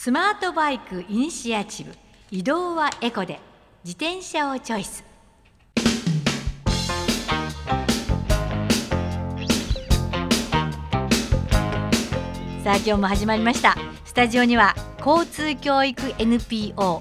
スマートバイクイニシアチブ、移動はエコで自転車をチョイス。さあ今日も始まりました。スタジオには交通教育 NPO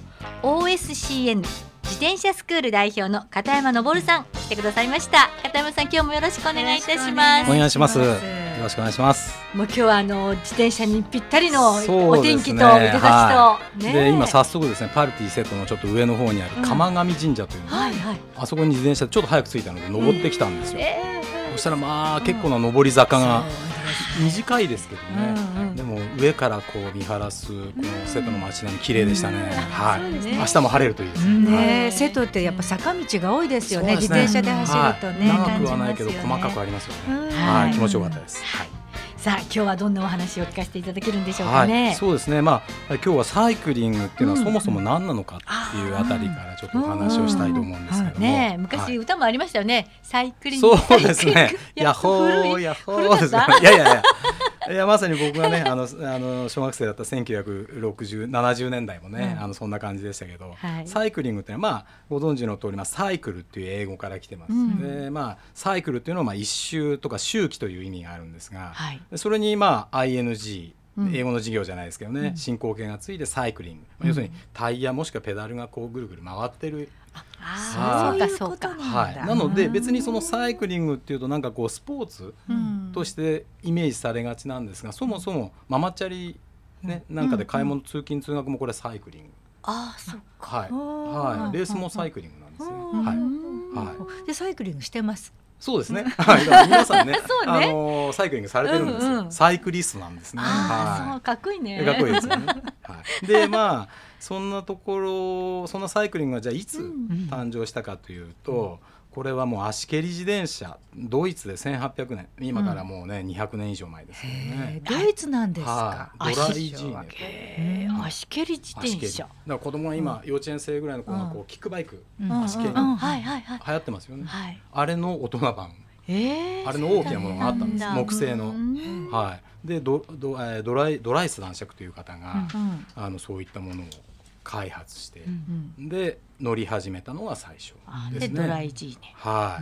OSCN 自転車スクール代表の片山昇さん来てくださいました。片山さん、今日もよろしくお願いいたします。 お願いします。よろしくお願いします。 もう今日は自転車にぴったりのお天気と腕差しと、 はい、 ね、 で今早速ですね、パルティセットのちょっと上の方にある釜上神社というの、 はいはい、 あそこに自転車ちょっと早く着いたので登ってきたんですよ。そしたら結構な上り坂が短いですけどね、でも上からこう見晴らすこの瀬戸の街並み綺麗でしたね。はい、明日も晴れるといいですね。 瀬戸ってやっぱ坂道が多いですよね。自転車で走るとね、 長くはないけど細かくありますよね。はい、気持ちよかったです。はい。 さあ今日はどんなお話を聞かせていただけるんでしょうかね。 はい、そうですね、今日はサイクリングっていうのはそもそも何なのかっていうあたりからちょっとお話をしたいと思うんですけども、 昔歌もありましたよね、サイクリング。 そうですね、ヤッホーヤッホーですね。いやまさに僕がね小学生だった1960、70年代もね、そんな感じでしたけど、サイクリングってのはご存知の通り、サイクルっていう英語から来てます。でサイクルっていうのは一周とか周期という意味があるんですが、それにING、英語の授業じゃないですけどね、進行形がついてサイクリング、要するにタイヤもしくはペダルがこうぐるぐる回ってる。 そういうことなんだ。 はい、なので別にそのサイクリングっていうとなんかこうスポーツとしてイメージされがちなんですが、そもそもママチャリ、ね、なんかで買い物、通勤通学もこれサイクリング。 そっか。 はい、レースもサイクリングなんですよ。はい。 でサイクリングしてます。 そうですね。皆さんね、サイクリングされてるんですよ。サイクリストなんですね。 そう、かっこいいね。 かっこいいですよね。でそんなところ、そんなサイクリングがじゃあいつ誕生したかというと、これはもう足蹴り自転車、ドイツで1800年、今からもうね200年以上前ですけどね。 ドイツなんですか。 ドライジーネ。 足蹴り自転車。だから子供が今幼稚園生ぐらいの子がこうキックバイク、足蹴り流行ってますよね。あれの大人版、あれの大きなものがあったんです。木製の。はい。でドライス男爵という方がそういったものを開発して、で乗り始めたのが最初ですね。 ドライ G ね。 はい。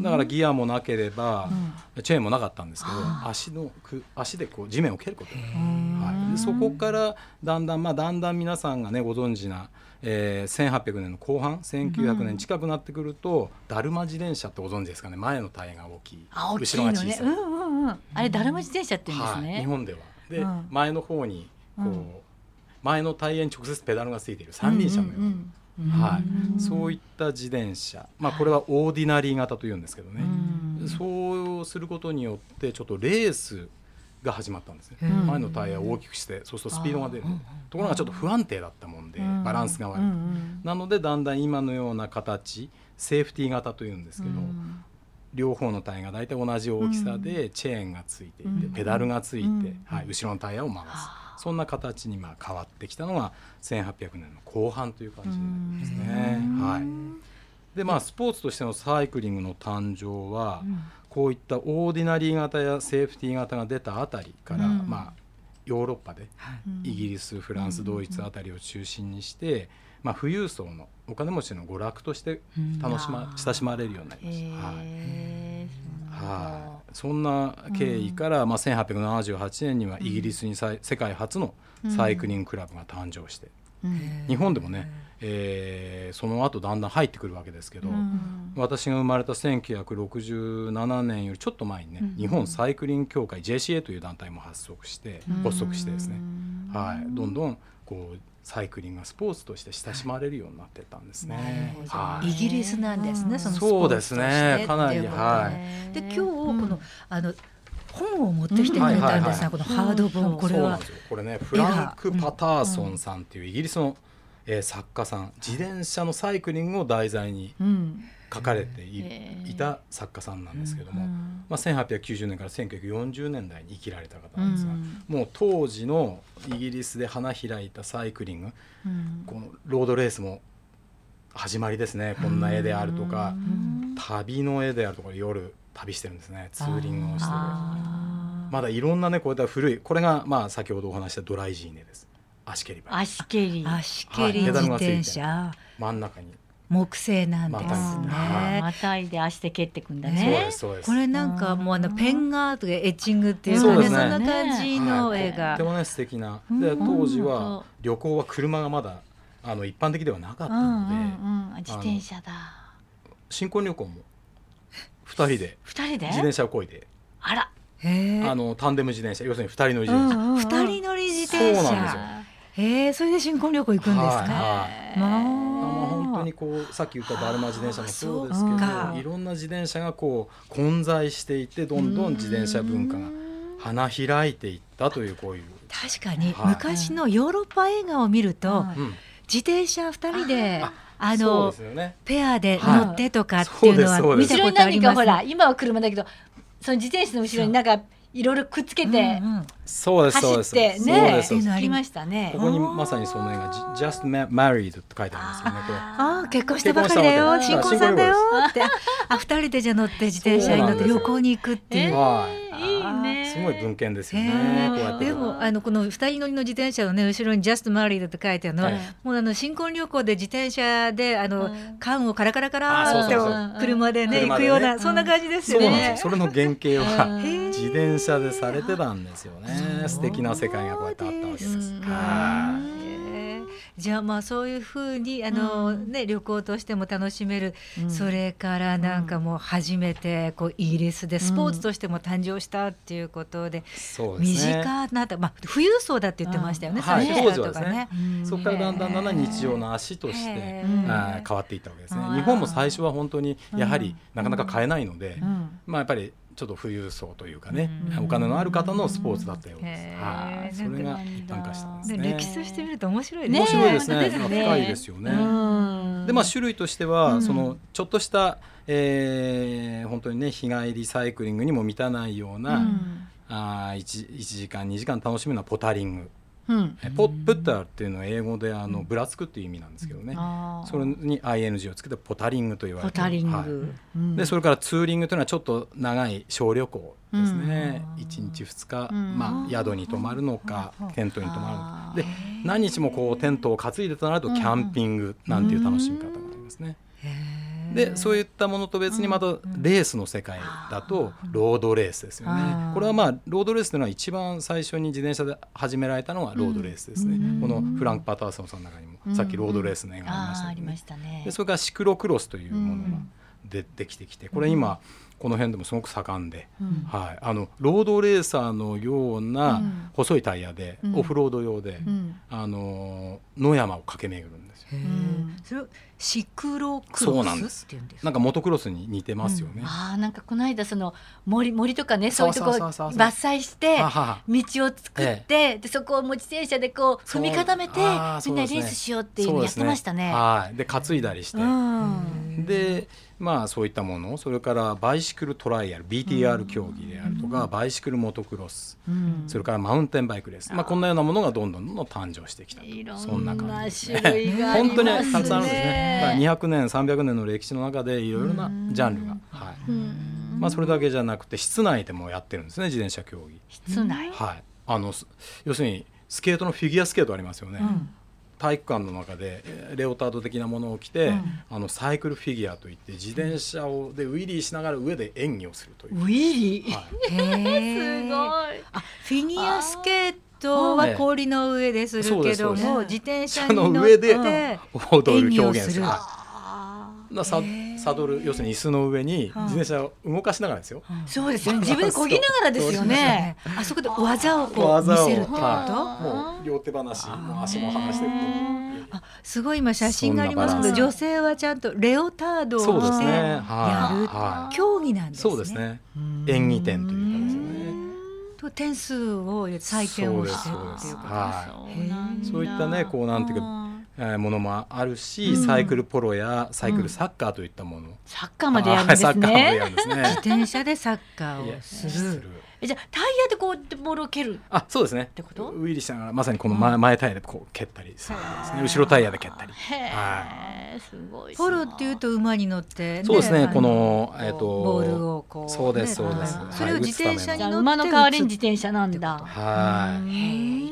だからギアもなければ、チェーンもなかったんですけど、足でこう地面を蹴ることが、でそこからだんだん皆さんがねご存知な、1800年の後半、1900年近くなってくると、だるま自転車ってご存知ですかね。前のタイヤが大きい、後ろが小さい。 あれだるま自転車って言うんですね。 日本では。で前の方にこう前のタイヤに直接ペダルがついている三輪車のような、そういった自転車、これはオーディナリー型というんですけどね、そうすることによってちょっとレースが始まったんですね。前のタイヤを大きくして、そうするとスピードが出る。ところがちょっと不安定だったもんで、バランスが悪い。なのでだんだん今のような形、セーフティー型というんですけど、両方のタイヤがだいたい同じ大きさで、チェーンがついていて、ペダルがついて、後ろのタイヤを回す、そんな形に変わってきたのが1800年の後半という感じになりますね。でスポーツとしてのサイクリングの誕生は、こういったオーディナリー型やセーフティー型が出たあたりから、ヨーロッパで、イギリス、フランス、ドイツあたりを中心にして、富裕層のお金持ちの娯楽として親しまれるようになりました。そんな経緯から、1878年にはイギリスに世界初のサイクリングクラブが誕生して、日本でもね、その後だんだん入ってくるわけですけど、私が生まれた1967年よりちょっと前にね、日本サイクリング協会 JCA という団体も発足してですね、どんどんこうサイクリングがスポーツとして親しまれるようになってたんですね。 イギリスなんですね、そのスポーツとして。 そうですね、かなり。 で今日この本を持ってきてくれたんですが、このハード本、これはこれね、フランク・パターソンさんっていうイギリスの作家さん、自転車のサイクリングを題材に書かれていた作家さんなんですけども、1890年から1940年代に生きられた方なんですが、もう当時のイギリスで花開いたサイクリング、このロードレースも始まりですね。こんな絵であるとか、旅の絵であるとか、夜旅してるんですね。ツーリングをしてる。まだいろんなね、こういった古い、これが先ほどお話したドライジーネです。 足蹴りバイク、 足蹴り自転車、 真ん中に木製なんですね。 またいで足で蹴ってくんだね。 そうです。 これなんかもうペン画とかエッチングっていうかね、そんな感じの絵が、 とてもね素敵な。で当時は旅行は車がまだ一般的ではなかったので、 自転車だ。 新婚旅行も2人で自転車を漕いで、 あら、 タンデム自転車、要するに2人乗り自転車、 2人乗り自転車、 そうなんですよ。 それで新婚旅行行くんですか。 本当にこうさっき言っただるま自転車もそうですけど、いろんな自転車がこう混在していて、どんどん自転車文化が花開いていったという、こういう。 確かに昔のヨーロッパ映画を見ると、自転車2人でペアで乗ってとかっていうのは見たことあります。 ほら今は車だけど、その自転車の後ろになんかいろいろくっつけて走ってね、聞きましたね。 ここにまさにその映画 Just Married って書いてあるんですよね。 結婚したばかりだよ、新婚さんだよって2人でじゃ乗って自転車に乗って旅行に行くっていう、 いいね。 すごい文献ですよね。 でもこの2人乗りの自転車のね後ろに Just Married って書いてあるのは、もう新婚旅行で自転車で缶をカラカラカラって車でね行くような、そんな感じですよね。 それの原型は自転車でされてたんですよね。素敵な世界がこうやってあったわけです。 じゃあそういうふうに旅行としても楽しめる、それからなんかもう初めてこうイギリスでスポーツとしても誕生したっていうことで、身近な富裕層だって言ってましたよね、 当時はですね。そこからだんだん日常の足として変わっていったわけですね。日本も最初は本当にやはりなかなか買えないので、やっぱりちょっと富裕層というかね、お金のある方のスポーツだったようです。それが一般化したんですね。 歴史としてみると面白いね。 面白いですね。深いですよね。で種類としてはそのちょっとした本当にね日帰りサイクリングにも満たないような1時間2時間楽しむのはポタリング。プッターっていうのは英語でぶらつくっていう意味なんですけどね、それに ING をつけてポタリングと言われている。でそれからツーリングというのはちょっと長い小旅行ですね。1日2日、宿に泊まるのかテントに泊まるのかで、何日もこうテントを担いでとなるとキャンピングなんていう楽しみ方がありますね。でそういったものと別にまたレースの世界だとロードレースですよね。これはロードレースというのは一番最初に自転車で始められたのはロードレースですね。このフランク・パターソンさんの中にもさっきロードレースの映画ありましたね。でそれからシクロクロスというものができてきて、これ今この辺でもすごく盛んで、ロードレーサーのような細いタイヤでオフロード用で野山を駆け巡るんですよ。 それシクロクロスっていうんですか。 なんかモトクロスに似てますよね。 なんかこの間その森とかね、そういうとこ伐採して道を作って、でそこを自転車でこう踏み固めてみんなレースしようっていうのやってましたね。 で担いだりして、でそういったもの、それからバイシクルトライアル BTR 競技であるとか、バイシクルモトクロス、それからマウンテンバイクレース、こんなようなものがどんどん誕生してきたと、そんな感じですね。本当にたくさんあるんですね。200年300年の歴史の中でいろいろなジャンルが、それだけじゃなくて室内でもやってるんですね、自転車競技。 室内、 要するにスケートのフィギュアスケートありますよね。体育館の中でレオタード的なものを着て、サイクルフィギュアといって自転車でウィリーしながら上で演技をするという。 ウィリー、すごい。 フィギュアスケートは氷の上でするけども、自転車に乗って上で踊る表現する。サドル、要するに椅子の上に自転車を動かしながらですよ。 そうですよね。自分で漕ぎながらですよね。 あそこで技をこう見せるってこと？ もう両手放し、足も離してすごい今写真がありますけど、女性はちゃんとレオタードを着てやる競技なんですね。 そうですね。演技点というかですよね。 と点数を採点をしてるっていうことです。 そういったね、こうなんていうかものもあるし、サイクルポロやサイクルサッカーといったもの、 サッカーまでやるんですね。 自転車でサッカーをする。 じゃあタイヤでこうボールを蹴る。 そうですね。ってこと？ウィリーしながらまさにこの前タイヤでこう蹴ったりするんですね。後ろタイヤで蹴ったり。 すごい。 ポロっていうと馬に乗って、 そうですね。このボールをこう、 そうですそうです。 それを自転車に乗って、 馬の代わりに自転車なんだ。 いろいろあ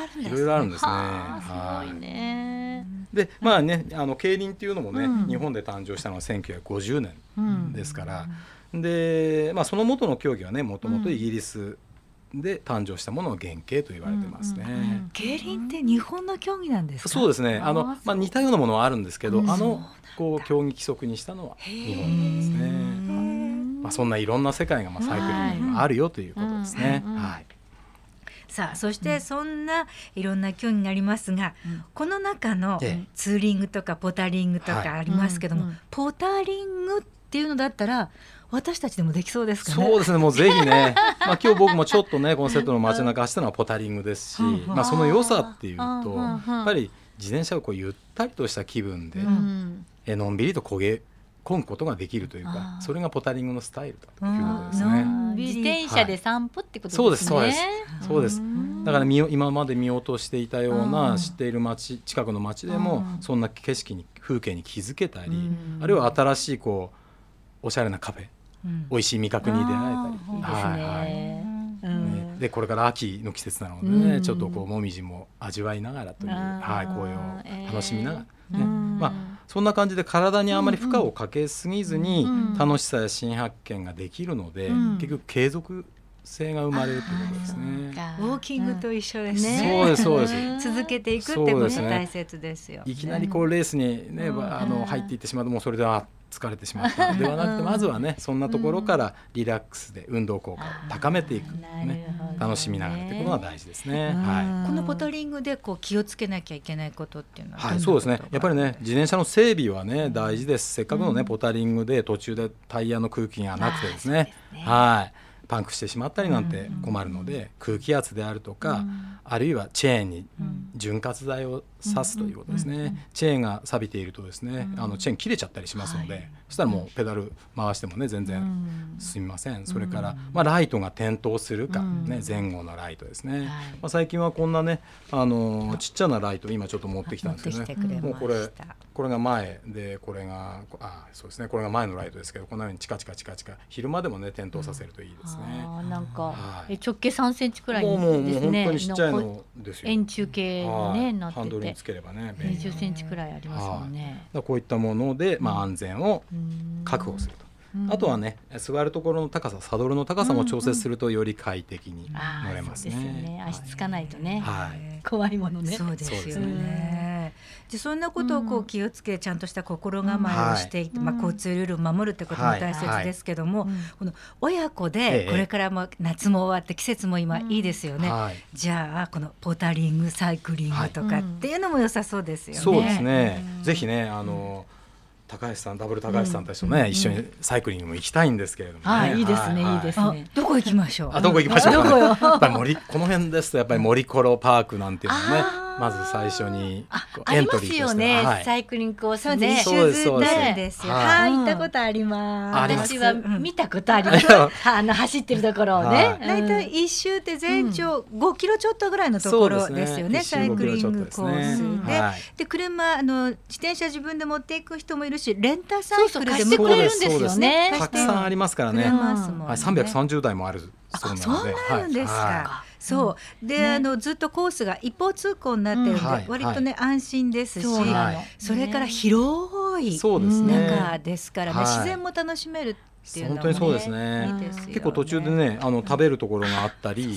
るんですね。 いろいろあるんですね。 すごいね。 でまあね競輪っていうのもね、日本で誕生したのは1950年ですから、でその元の競技はねもともとイギリスで誕生したものの原型と言われてますね。 競輪って日本の競技なんですか？ そうですね。似たようなものはあるんですけど、こう競技規則にしたのは日本なんですね。そんないろんな世界がサイクリングにもあるよということですね。はい。 さあそしてそんないろんな競技がありますが、この中のツーリングとかポタリングとかありますけども、ポタリングっていうのだったら私たちでもできそうですかね。 そうですね。もうぜひね今日僕もちょっとねこのセットの街中走ったのはポタリングですし、その良さっていうとやっぱり自転車をゆったりとした気分で、のんびりと漕ぐことができるというか、それがポタリングのスタイルだということですね。 自転車で散歩ってことですね。 そうです。だから今まで見落としていたような知っている街、近くの街でもそんな景色に風景に気づけたり、あるいは新しいおしゃれなカフェ、美味しい味覚に出会えたり、でこれから秋の季節なのでね、ちょっともみじも味わいながらという、紅葉を楽しみながらね、そんな感じで体にあまり負荷をかけすぎずに楽しさや新発見ができるので、結局継続性が生まれるということですね。 ウォーキングと一緒ですね。 そうです。 続けていくってことが大切ですよ。 いきなりレースにね入っていってしまうともうそれでは疲れてしまったのではなくて、まずはねそんなところからリラックスで運動効果を高めていく、楽しみながらということが大事ですね。 このポタリングで気をつけなきゃいけないことっていうのは、 そうですね。やっぱりね自転車の整備はね大事です。せっかくのねポタリングで途中でタイヤの空気がなくてですね、パンクしてしまったりなんて困るので、空気圧であるとか、あるいはチェーンに潤滑剤を刺すということですね。チェーンが錆びているとですね、チェーン切れちゃったりしますので、そしたらもうペダル回してもね全然進みません。それからライトが点灯するかね、前後のライトですね。最近はこんなねちっちゃなライト今ちょっと持ってきたんですけどね、もうこれが前でこれがそうですね、これが前のライトですけど、こんなようにチカチカ昼間でもね点灯させるといいですね。 なんか直径3センチくらいですね。 もう本当にちっちゃいのですよ。 円柱形にねなってて、 ハンドルにつければね 20センチくらいありますもんね。 こういったもので安全を確保すると。あとはね座るところの高さ、サドルの高さも調節するとより快適に乗れますね。 足つかないとね怖いものね。 そうですよね。そんなことを気をつけちゃんとした心構えをしていって、交通ルールを守るってことも大切ですけども、この親子でこれからも夏も終わって季節も今いいですよね。じゃあこのポタリングサイクリングとかっていうのも良さそうですよね。 そうですね。ぜひね高橋さん、ダブル高橋さんたちとね、一緒にサイクリングも行きたいんですけれどもね。 いいですね、いいですね。 どこ行きましょう。 どこ行きましょうかね。やっぱりこの辺ですとやっぱり森コロパークなんていうのね、まず最初にエントリーとしてありますよね。サイクリングコースね。 シューズなんですよ。行ったことあります。 私は見たことあります。走ってるところをね。だいたい一周って全長5キロちょっとぐらいのところですよね。サイクリングコースで車自転車自分で持っていく人もいるし、レンタサイクルで貸してくれるんですよね。 たくさんありますからね。330台もあるそうなので。 そうなんですか。そうでずっとコースが一方通行になっているので割とね安心ですし、それから広い中ですからね、自然も楽しめるっていうのもね、 本当にそうですね。結構途中でね食べるところがあったり、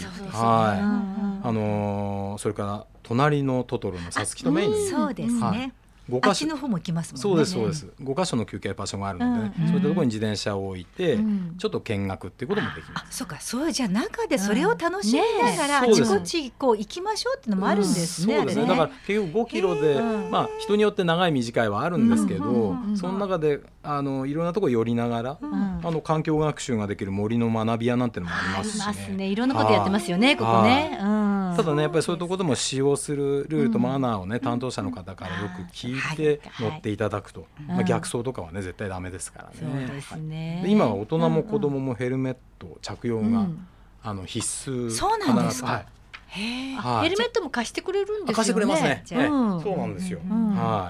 それから隣のトトロのさつきとメインに、 そうですね、あっちの方も行きますもんね。 そうですそうです。5カ所の休憩場所があるので、そういったところに自転車を置いてちょっと見学っていうこともできます。 そうか、そうじゃあ中でそれを楽しみながらあちこち行きましょうっていうのもあるんですね。 そうですね。だから結局5キロで人によって長い短いはあるんですけど、その中でいろんなところ寄りながら環境学習ができる森の学び屋なんてのもありますしね。 いろんなことやってますよね、ここね。 ただねやっぱりそういうところでも使用するルールとマナーをね担当者の方からよく聞いて乗っていただくと、逆走とかはね絶対ダメですからね。 そうですね。 今は大人も子供もヘルメット着用が必須。 そうなんですか。 ヘルメットも貸してくれるんですよね。 貸してくれますね。そうなんですよ。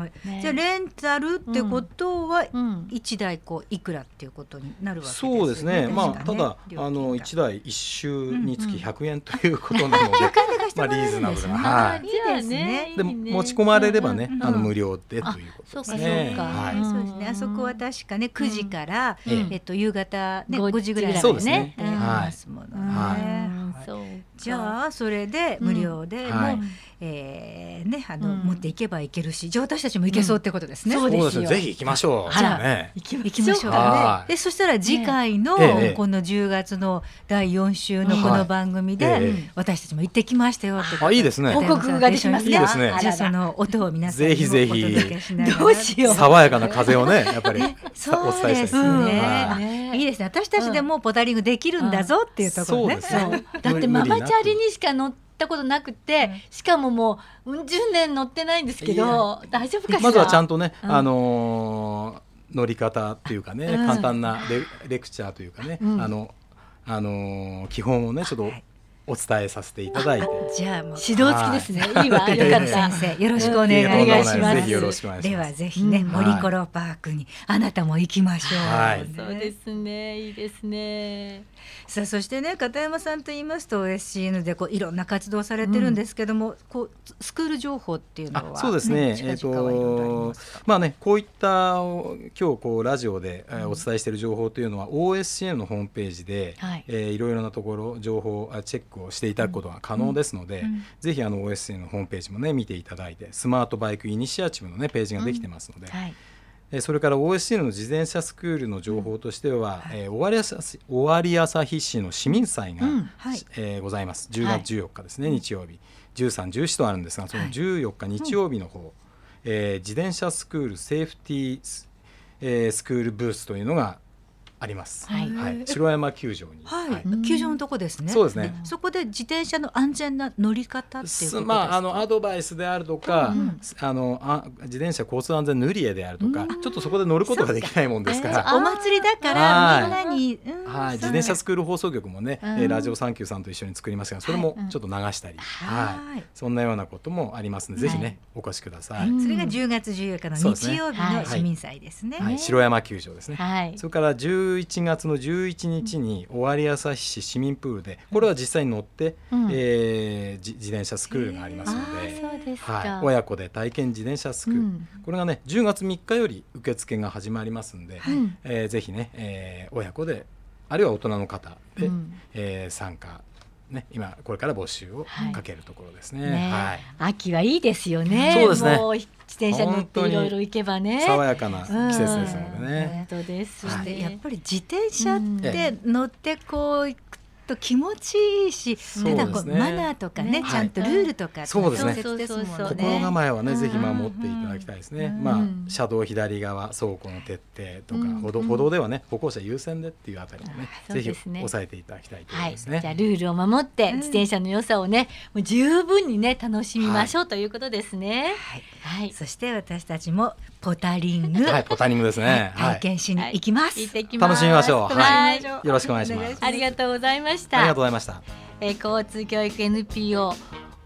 はいじゃあレンタルってことは1台いくらっていうことになるわけですよね。 そうですね。ただ1台1周につき100円ということなので、リーズナブルな。 いいですね。 で持ち込まれればね無料でということですね。 そうですね。あそこは確かね9時から夕方5時ぐらいまでねやりますものね。じゃあそれで無料でも持っていけばいけるし、じゃあ私たちも行けそうってことですね。 そうですよ。ぜひ行きましょう。 行きましょうね。でそしたら次回のこの10月の第4週のこの番組で私たちも行ってきましたよって。 いいですね。 報告ができますね。 いいですね。 じゃあその音を皆さんにお届けしながら。 どうしよう。 爽やかな風をねやっぱりお伝えそうですね。いいですね。私たちでもポタリングできるんだぞっていうところね。 だってママチャリにしか乗ったことなくて、しかももう10年乗ってないんですけど、大丈夫かしら。 まずはちゃんとね乗り方っていうかね、簡単なレクチャーというかね、基本をねちょっとお伝えさせていただいて、 じゃあもう指導付きですね。いいわ、よかった。 先生よろしくお願いします。 ぜひよろしくお願いします。 ではぜひね森コロパークにあなたも行きましょう。 そうですね、いいですね。 さあそしてね片山さんと言いますと OSCN でいろんな活動されてるんですけども、スクール情報っていうのはそうですね。こういった今日ラジオでお伝えしている情報というのは OSCN のホームページでいろいろなところ情報チェックをしていただくことが可能ですので、ぜひOSCN のホームページもね見ていただいて、スマートバイクイニシアチブのねページができてますので。それから OSCN の自転車スクールの情報としては、尾張旭市の市民祭が、ございます。10月14日ですね、日曜日13、14とあるんですが、その14日日曜日の方、自転車スクールセーフティー、スクールブースというのがあります。城山球場に、 球場のとこですね。 そうですね。 そこで自転車の安全な乗り方っていうことですか。 アドバイスであるとか、自転車交通安全塗り絵であるとか、ちょっとそこで乗ることができないもんですから、 お祭りだからみんなに、 自転車スクール放送局もね、ラジオサンキューさんと一緒に作りましたが、それもちょっと流したり、そんなようなこともありますので、ぜひねお越しください。 それが10月14日の日曜日の市民祭ですね。 城山球場ですね。それから11月の11日に尾張旭市市民プールで、これは実際に乗って、自転車スクールがありますので、親子で体験自転車スクール、これがね10月3日より受付が始まりますので、ぜひね、親子であるいは大人の方で、参加ね、今これから募集をかけるところですね。 秋はいいですよね。 そうですね。 もう自転車乗っていろいろ行けばね、 爽やかな季節ですのでね。 本当です。 そしてやっぱり自転車って乗って行くと気持ちいいし、ただマナーとかね、ちゃんとルールとかそうですね。 心構えはねぜひ守っていただきたいですね。車道左側走行の徹底とか、歩道ではね歩行者優先でっていうあたりもね、ぜひ押さえていただきたいと思いますね。 じゃあルールを守って自転車の良さをねもう十分にね楽しみましょうということですね。 そして私たちもポタリング、 ポタリングですね。 体験しに行きます。 楽しみましょう。よろしくお願いします。 ありがとうございました。 ありがとうございました。 交通教育 NPO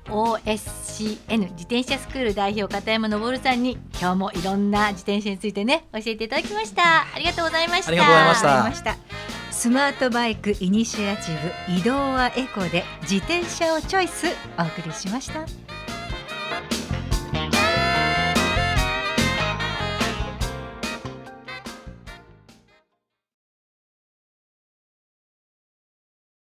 OSCN 自転車スクール代表片山昇さんに今日もいろんな自転車についてね教えていただきました。ありがとうございました。 ありがとうございました。 スマートバイクイニシアチブ移動はエコで自転車をチョイスお送りしました。